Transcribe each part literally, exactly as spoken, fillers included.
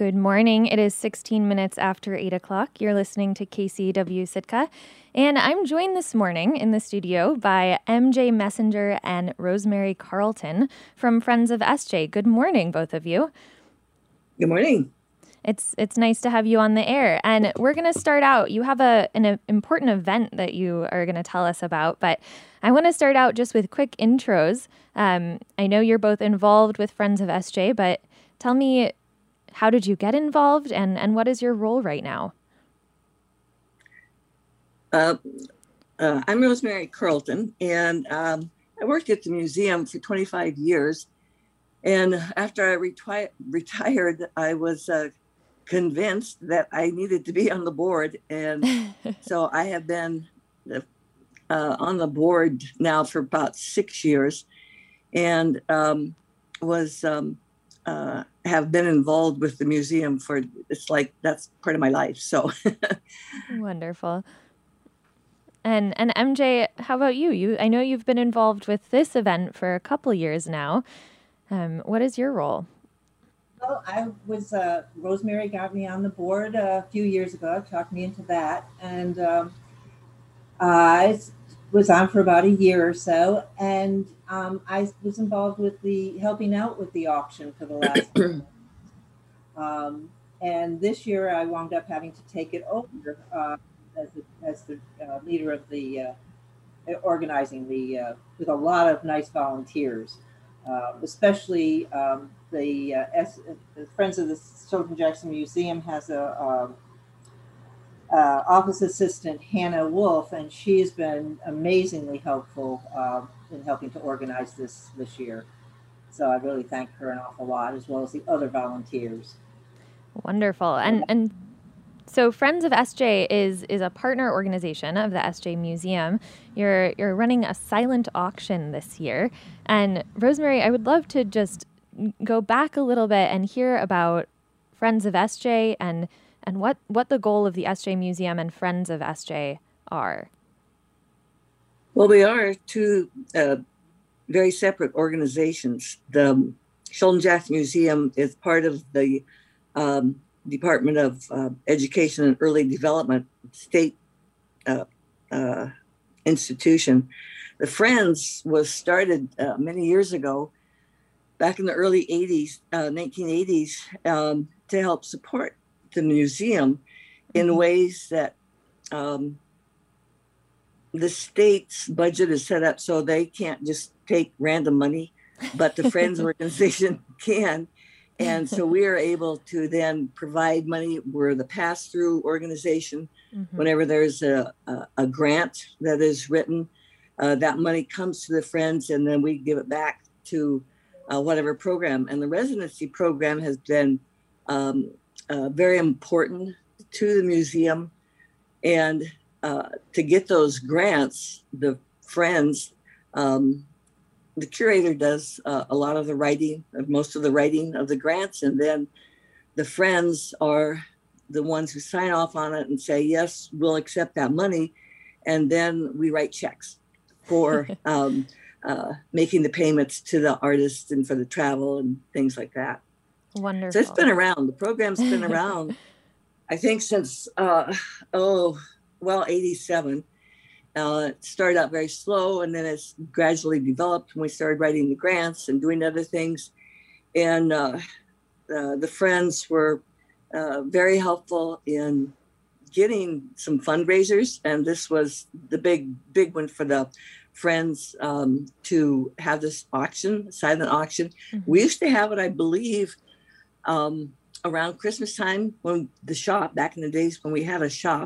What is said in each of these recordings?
Good morning. It is sixteen minutes after eight o'clock. You're listening to K C W Sitka. And I'm joined this morning in the studio by M J Messenger and Rosemary Carlton from Friends of S J. Good morning, both of you. Good morning. It's it's nice to have you on the air. And we're going to start out. You have a an important event that you are going to tell us about, but I want to start out just with quick intros. Um, I know you're both involved with Friends of S J, but tell me, how did you get involved, and, and what is your role right now? Uh, uh, I'm Rosemary Carlton, and um, I worked at the museum for twenty-five years. And after I reti- retired, I was uh, convinced that I needed to be on the board. And so I have been uh, on the board now for about six years and um, was... Um, Uh, have been involved with the museum for, it's like, that's part of my life. So Wonderful. And and M J, how about you? You I know you've been involved with this event for a couple years now. Um, what is your role? Well, I was, uh, Rosemary got me on the board a few years ago, talked me into that. And um, I was on for about a year or so. And um, I was involved with the, helping out with the auction for the last year. Um, and this year I wound up having to take it over uh, as the, as the uh, leader of the, uh, organizing the, uh, with a lot of nice volunteers. Uh, especially um, the, uh, S- the Friends of the Stoughton Jackson Museum has a um, uh, office assistant, Hannah Wolf, and she's been amazingly helpful uh, in helping to organize this this year. So I really thank her an awful lot, as well as the other volunteers. Wonderful. And and so Friends of S J is is a partner organization of the S J Museum. You're you're running a silent auction this year. And Rosemary, I would love to just go back a little bit and hear about Friends of S J and and what, what the goal of the S J Museum and Friends of S J are. Well, we are two uh, very separate organizations. The Stoughton Jackson Museum is part of the um, Department of uh, Education and Early Development state uh, uh, institution. The Friends was started uh, many years ago, back in the early eighties, uh, nineteen eighties, um, to help support the museum in mm-hmm. ways that um, the state's budget is set up so they can't just take random money, but the Friends organization can. And so we are able to then provide money. We're the pass-through organization. Mm-hmm. Whenever there's a, a, a grant that is written, uh, that money comes to the Friends, and then we give it back to uh, whatever program. And the residency program has been um, uh, very important to the museum. And uh, to get those grants, the Friends, um, the curator does uh, a lot of the writing, of most of the writing of the grants, and then the Friends are the ones who sign off on it and say, yes, we'll accept that money. And then we write checks for um, uh, making the payments to the artists and for the travel and things like that. Wonderful. So it's been around. The program's been around, I think, since, uh, oh, well, eighty-seven. Uh, it started out very slow, and then it's gradually developed when we started writing the grants and doing other things. And uh, uh, the Friends were uh, very helpful in getting some fundraisers. And this was the big, big one for the Friends um, to have this auction, silent auction. Mm-hmm. We used to have it, I believe, um, around Christmas time when the shop, back in the days when we had a shop,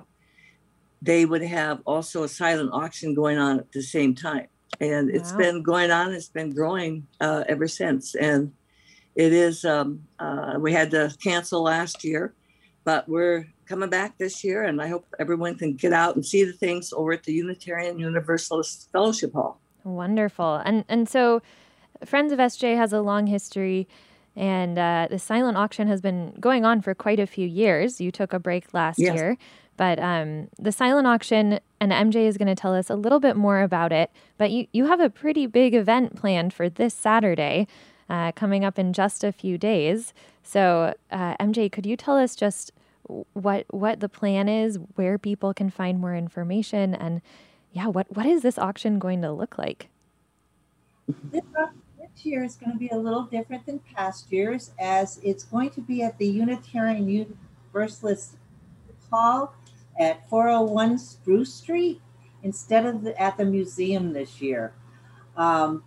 they would have also a silent auction going on at the same time. And wow. It's been going on, it's been growing uh, ever since. And it is, um, uh, we had to cancel last year, but we're coming back this year. And I hope everyone can get out and see the things over at the Unitarian Universalist Fellowship Hall. Wonderful. And, and so Friends of S J has a long history, and uh, the silent auction has been going on for quite a few years. You took a break last yes. year. But um, the silent auction, and M J is going to tell us a little bit more about it, but you, you have a pretty big event planned for this Saturday uh, coming up in just a few days. So, uh, M J, could you tell us just what what the plan is, where people can find more information, and yeah, what what is this auction going to look like? This, uh, this year is going to be a little different than past years, as it's going to be at the Unitarian Universalist Hall at four oh one Spruce Street instead of the, at the museum this year. Um,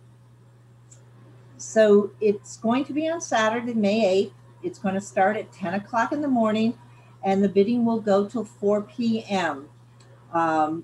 so it's going to be on Saturday, May eighth. It's going to start at ten o'clock in the morning, and the bidding will go till four p.m. Um,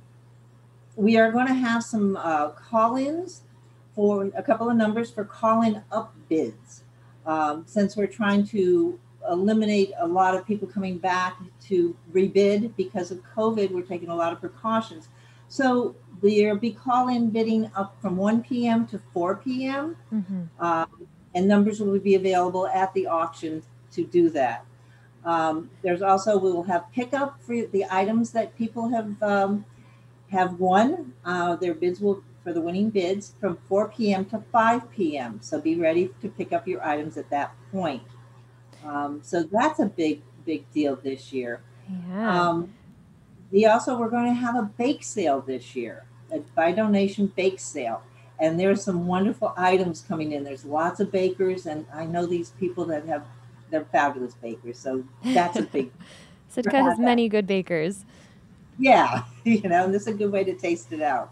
we are going to have some uh, call-ins for a couple of numbers for call-in up bids. Um, since we're trying to eliminate a lot of people coming back to rebid because of COVID, we're taking a lot of precautions. So there'll be call-in bidding up from one p.m. to four p.m. Mm-hmm. Um, and numbers will be available at the auction to do that. Um, there's also, we will have pickup for the items that people have um, have won. Uh, their bids will, for the winning bids, from four p.m. to five p.m. So be ready to pick up your items at that point. Um, so that's a big, big deal this year. Yeah. Um, we also, we're going to have a bake sale this year, a by donation bake sale. And there's some wonderful items coming in. There's lots of bakers, and I know these people that have, they're fabulous bakers. So that's a big. Sitka has many good bakers. Yeah, you know, and this is a good way to taste it out.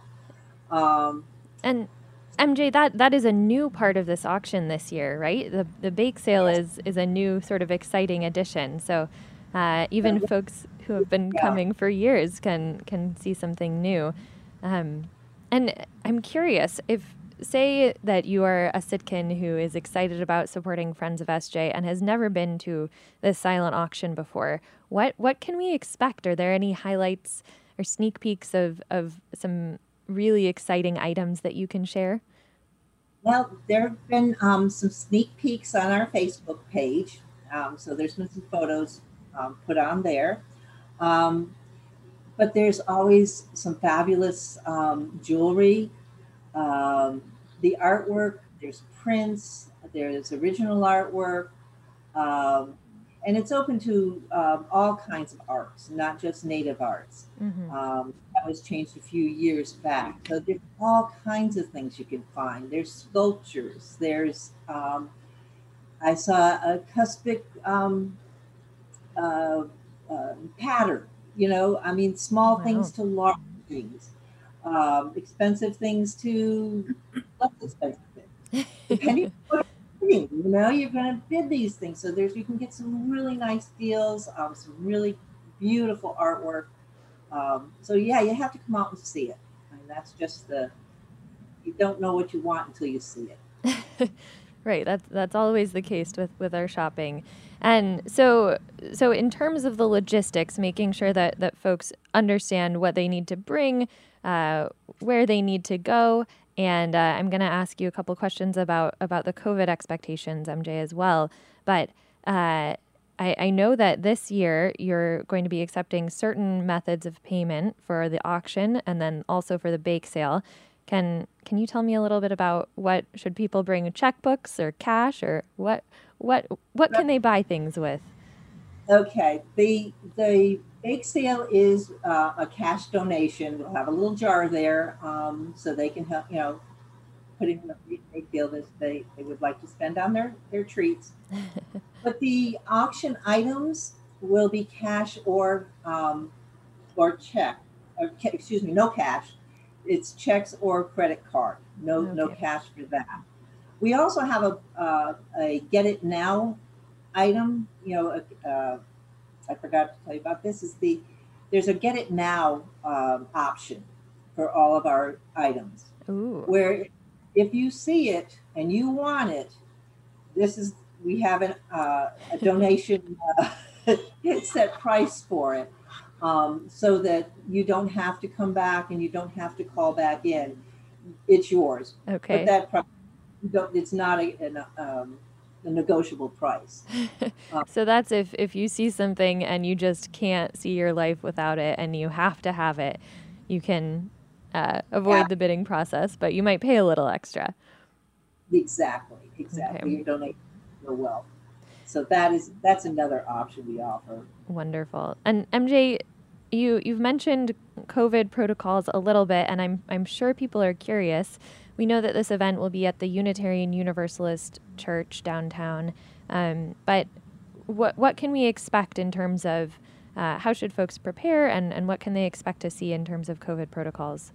Um, and M J, that that is a new part of this auction this year, right? The the bake sale yes. is is a new sort of exciting addition. So uh, even yeah. folks who have been yeah. coming for years can can see something new. Um, and I'm curious, if say that you are a Sitkin who is excited about supporting Friends of S J and has never been to this silent auction before, what what can we expect? Are there any highlights or sneak peeks of, of some really exciting items that you can share? Well, there have been um, some sneak peeks on our Facebook page. Um, so there's been some photos um, put on there. Um, but there's always some fabulous um, jewelry. Um, the artwork, there's prints, there's original artwork, um, and it's open to um, all kinds of arts, not just native arts. Mm-hmm. Um, that was changed a few years back. So there's all kinds of things you can find. There's sculptures. There's, um, I saw a cuspic um, uh, uh, pattern, you know, I mean, small Wow. things to large things. Um, expensive things to less expensive things. Depending on what you're bidding, you know, you're going to bid these things. So there's, you can get some really nice deals, um, some really beautiful artwork. Um, so yeah, you have to come out and see it. I mean, that's just the, you don't know what you want until you see it. Right. That's that's always the case with, with our shopping. And so so in terms of the logistics, making sure that, that folks understand what they need to bring, uh, where they need to go. And uh, I'm going to ask you a couple questions about, about the COVID expectations, M J, as well. But uh, I, I know that this year you're going to be accepting certain methods of payment for the auction and then also for the bake sale. Can can you tell me a little bit about what should people bring, checkbooks or cash, or what what what can they buy things with? Okay, the the bake sale is uh, a cash donation. We'll have a little jar there, um, so they can help, you know, put in what they feel that they, they would like to spend on their, their treats. But the auction items will be cash or um, or check, or excuse me, no cash. It's checks or credit card. No Okay. no cash for that. We also have a uh, a get it now item. You know, uh, I forgot to tell you about this. Is the there's a get it now um, option for all of our items. Ooh. Where if you see it and you want it, this is we have an, uh, a donation uh, set price for it, um, so that you don't have to come back and you don't have to call back in. It's yours. Okay. But that price, you don't, it's not a, an, um, a negotiable price. Um, So that's if, if you see something and you just can't see your life without it and you have to have it, you can uh, avoid Yeah. the bidding process, but you might pay a little extra. Exactly, exactly. Okay. You're donating your wealth. so that is that's another option we offer. Wonderful. And M J, you you've mentioned COVID protocols a little bit, and I'm I'm sure people are curious. We know that this event will be at the Unitarian Universalist Church downtown, um, but what what can we expect in terms of uh, how should folks prepare, and, and what can they expect to see in terms of COVID protocols?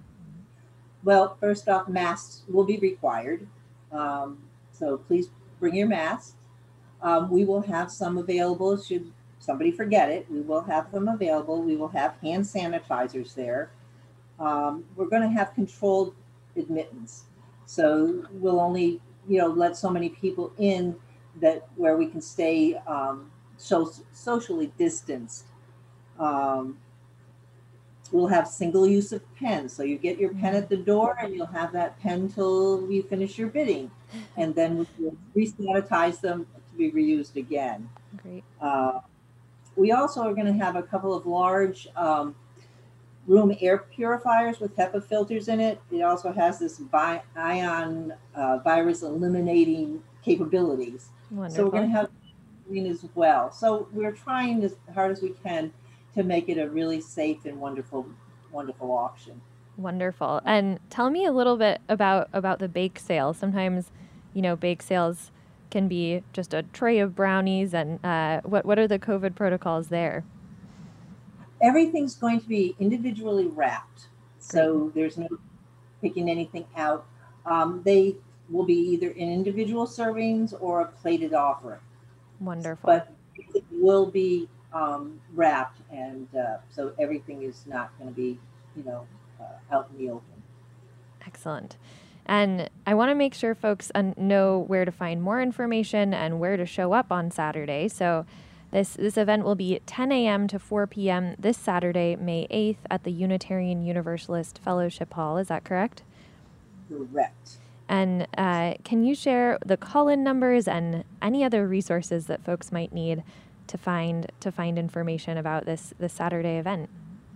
Well, first off, masks will be required, um, so please bring your masks. Um, we will have some available should somebody forget it. We will have them available. We will have hand sanitizers there. Um, we're going to have controlled admittance, so we'll only you know let so many people in that where we can stay um, so socially distanced. Um, we'll have single use of pens, so you get your pen at the door and you'll have that pen till you finish your bidding, and then we'll re-sanitize them to be reused again. Great. Uh, we also are going to have a couple of large um, room air purifiers with HEPA filters in it. It also has this bi- ion uh, virus eliminating capabilities. Wonderful. So we're going to have green as well. So we're trying as hard as we can to make it a really safe and wonderful, wonderful auction. Wonderful. And tell me a little bit about, about the bake sale. Sometimes, you know, bake sales can be just a tray of brownies, and uh, what, what are the COVID protocols there? Everything's going to be individually wrapped. So there's no picking anything out. Um, they will be either in individual servings or a plated offering. Wonderful. But it will be um, wrapped, and uh, so everything is not going to be, you know, uh, out in the open. Excellent. And I want to make sure folks un- know where to find more information and where to show up on Saturday. So this this event will be ten a.m. to four p.m. this Saturday, May eighth, at the Unitarian Universalist Fellowship Hall. Is that correct? Correct. And uh, can you share the call-in numbers and any other resources that folks might need to find to find information about this this Saturday event?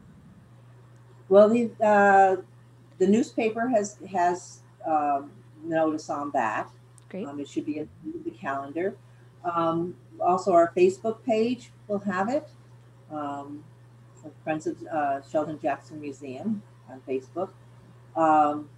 Well, the uh, the newspaper has has um, notice on that. Great. Um, it should be in the calendar. Um, also, our Facebook page will have it. Um, Friends of uh, Sheldon Jackson Museum on Facebook. Um,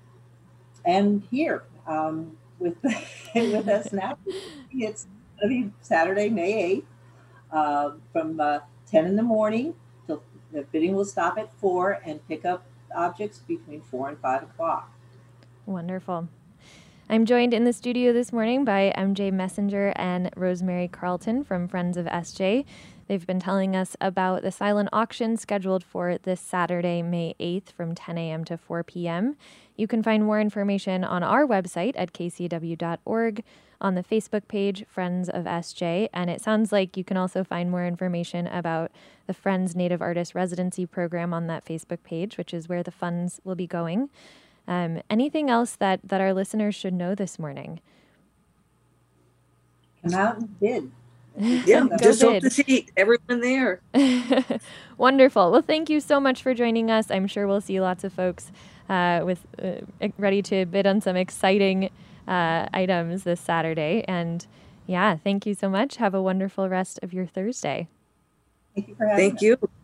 and here um, with with us now, it's going to be Saturday, May eighth, uh, from uh, ten in the morning till the bidding will stop at four, and pick up objects between four and five o'clock. Wonderful. I'm joined in the studio this morning by M J Messenger and Rosemary Carlton from Friends of S J. They've been telling us about the silent auction scheduled for this Saturday, May eighth from ten a.m. to four p.m. You can find more information on our website at k c w dot org, on the Facebook page, Friends of S J, and it sounds like you can also find more information about the Friends Native Artist Residency Program on that Facebook page, which is where the funds will be going. Um, anything else that, that our listeners should know this morning? Come out and bid. Yeah, Go just hope bid. to see everyone there. Wonderful. Well, thank you so much for joining us. I'm sure we'll see lots of folks uh, with uh, ready to bid on some exciting uh, items this Saturday. And yeah, thank you so much. Have a wonderful rest of your Thursday. Thank you for having Thank us. you.